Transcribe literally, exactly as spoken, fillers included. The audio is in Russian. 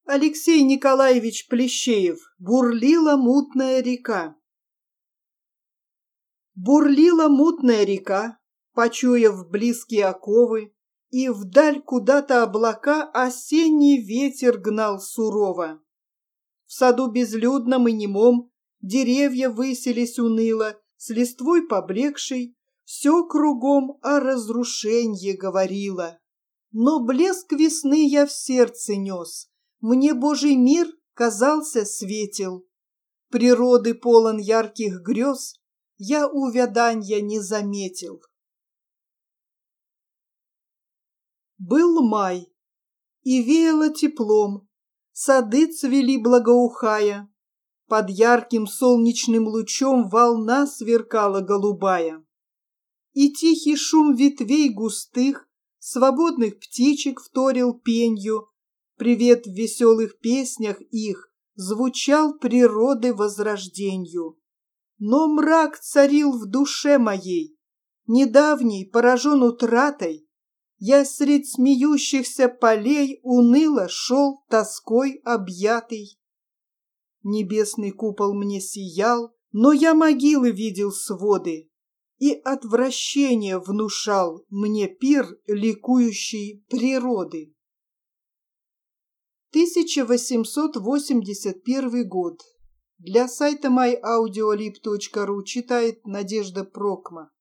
Алексей Николаевич Плещеев. Бурлила мутная река. Бурлила мутная река, почуяв близкие оковы, и вдаль куда-то облака осенний ветер гнал сурово. В саду безлюдном и немом деревья высились уныло, с листвой поблекшей, все кругом о разрушенье говорило. Но блеск весны я в сердце нес, мне Божий мир казался светел. Природы полон ярких грез, я увяданья не заметил. Был май, и веяло теплом, сады цвели благоухая, под ярким солнечным лучом волна сверкала голубая. И тихий шум ветвей густых, свободных птичек вторил пенью, привет в веселых песнях их звучал природы возрожденью. Но мрак царил в душе моей, недавний, поражен утратой, я средь смеющихся полей уныло шел тоской объятый. Небесный купол мне сиял, но я могилы видел своды, и отвращение внушал мне пир ликующей природы. тысяча восемьсот восемьдесят первый год. Для сайта май аудиолиб точка ру читает Надежда Прокма.